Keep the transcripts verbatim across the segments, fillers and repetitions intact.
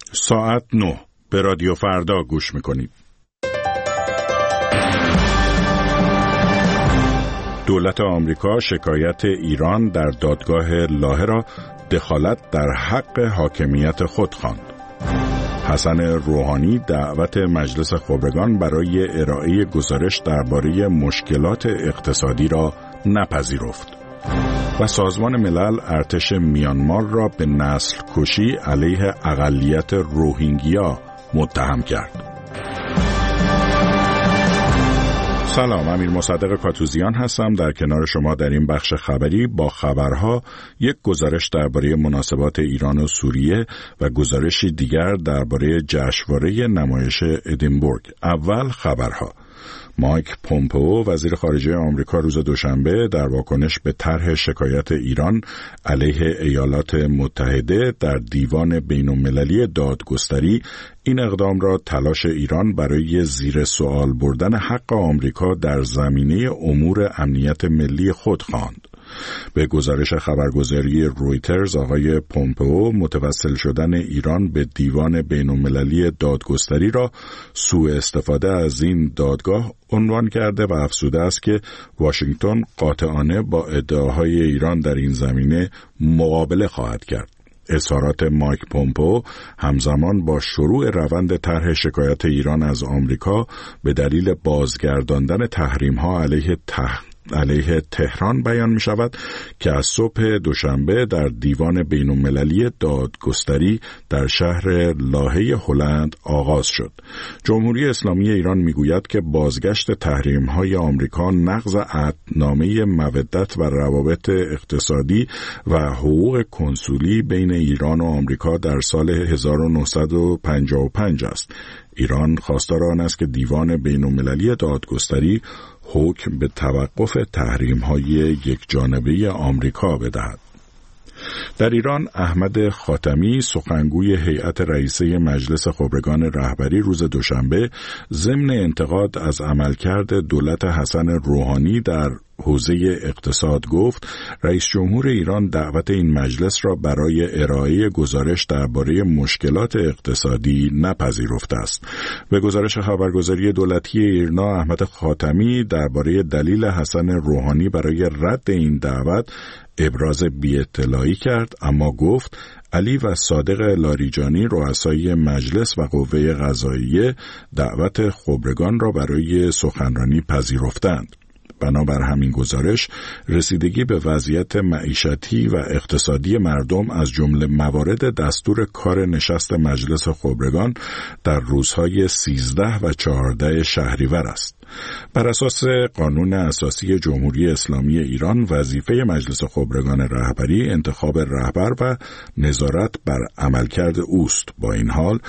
ساعت نه به رادیو فردا گوش میکنید. دولت آمریکا شکایت ایران در دادگاه لاهه را دخالت در حق حاکمیت خود خواند. حسن روحانی دعوت مجلس خبرگان برای ارائه گزارش درباره مشکلات اقتصادی را نپذیرفت. و سازمان ملل ارتش میانمار را به نسل کشی علیه اقلیت روهینگیا متهم کرد. سلام، امیر مصدق کاتوزیان هستم در کنار شما در این بخش خبری با خبرها، یک گزارش درباره مناسبات ایران و سوریه و گزارشی دیگر درباره جشنواره نمایش ادینبورگ. اول خبرها. مایک پومپئو وزیر خارجه آمریکا روز دوشنبه در واکنش به طرح شکایت ایران علیه ایالات متحده در دیوان بین‌المللی دادگستری این اقدام را تلاش ایران برای زیر سوال بردن حق آمریکا در زمینه امور امنیت ملی خود خواند. به گزارش خبرگزاری رویترز، آقای پومپئو متوسل شدن ایران به دیوان بین‌المللی دادگستری را سوء استفاده از این دادگاه عنوان کرده و افزوده است که واشنگتن قاطعانه با ادعاهای ایران در این زمینه مقابله خواهد کرد. اظهارات مایک پومپئو همزمان با شروع روند طرح شکایت ایران از آمریکا به دلیل بازگرداندن تحریم‌ها علیه تح... علیه تهران بیان می شود که از صبح دوشنبه در دیوان بین‌المللی دادگستری در شهر لاهه هلند آغاز شد. جمهوری اسلامی ایران می گوید که بازگشت تحریم‌های آمریکا نقض عهدنامه مودت و روابط اقتصادی و حقوق کنسولی بین ایران و آمریکا در سال هزار و نهصد و پنجاه و پنج است. ایران خواستار آن است که دیوان بین‌المللی دادگستری حکم به توقف تحریم‌های یکجانبه آمریکا بدهد. در ایران احمد خاتمی سخنگوی هیئت رئیسه مجلس خبرگان رهبری روز دوشنبه ضمن انتقاد از عملکرد دولت حسن روحانی در حوزه اقتصاد گفت رئیس جمهور ایران دعوت این مجلس را برای ارائه گزارش درباره مشکلات اقتصادی نپذیرفته است. به گزارش خبرگزاری دولتی ایرنا، احمد خاتمی درباره دلیل حسن روحانی برای رد این دعوت ابراز بی‌اطلاعی کرد، اما گفت علی و صادق لاریجانی رؤسای مجلس و قوه قضاییه دعوت خبرگان را برای سخنرانی پذیرفتند. بنابر همین گزارش رسیدگی به وضعیت معیشتی و اقتصادی مردم از جمله موارد دستور کار نشست مجلس خبرگان در روزهای سیزده و چهارده شهریور است. بر اساس قانون اساسی جمهوری اسلامی ایران وظیفه مجلس خبرگان رهبری انتخاب رهبر و نظارت بر عملکرد اوست. با این حال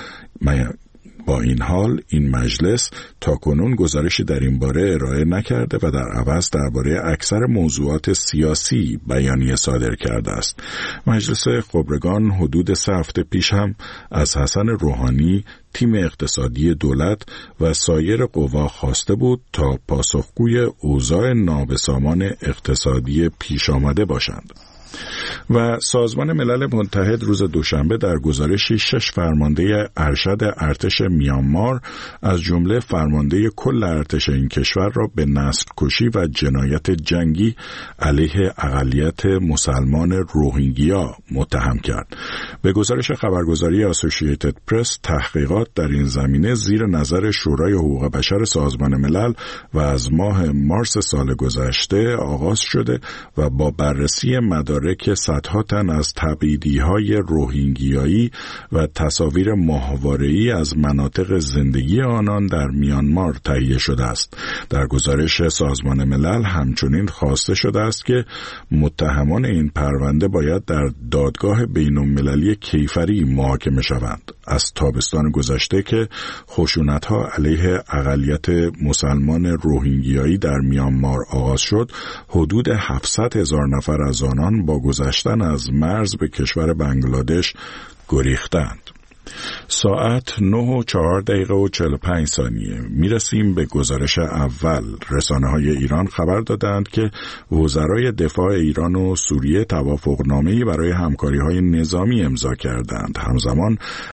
با این حال این مجلس تاکنون گزارشی در این باره ارائه نکرده و در عوض درباره اکثر موضوعات سیاسی بیانیه صادر کرده است. مجلس خبرگان حدود سه هفته پیش هم از حسن روحانی، تیم اقتصادی دولت و سایر قوا خواسته بود تا پاسخگوی اوضاع نابسامان اقتصادی پیش آمده باشند. و سازمان ملل متحد روز دوشنبه در گزارشی شش فرمانده ارشد ارتش میانمار از جمله فرمانده کل ارتش این کشور را به نسل کشی و جنایت جنگی علیه اقلیت مسلمان روهینگیا متهم کرد. به گزارش خبرگزاری اسوسییتد پرس تحقیقات در این زمینه زیر نظر شورای حقوق بشر سازمان ملل و از ماه مارس سال گذشته آغاز شده و با بررسی مدارک صدها تن از تبعیدی‌های روهینگیایی و تصاویر ماهواره‌ای از مناطق زندگی آنان در میانمار تهیه شده است. در گزارش سازمان ملل همچنین خواسته شده است که متهمان این پرونده باید در دادگاه بین‌المللی کیفری محاکمه شوند. از تابستان گذشته که خشونت‌ها علیه اقلیت مسلمان روهینگیایی در میانمار آغاز شد، حدود هفتصد هزار نفر از آنان با گذشتن از مرز به کشور بنگلادش گریختند. ساعت نه و چهار دقیقه و چهل و پنج ثانیه. میرسیم به گزارش اول. رسانه‌های ایران خبر دادند که وزرای دفاع ایران و سوریه توافقنامه‌ای برای همکاری‌های نظامی امضا کردند. همزمان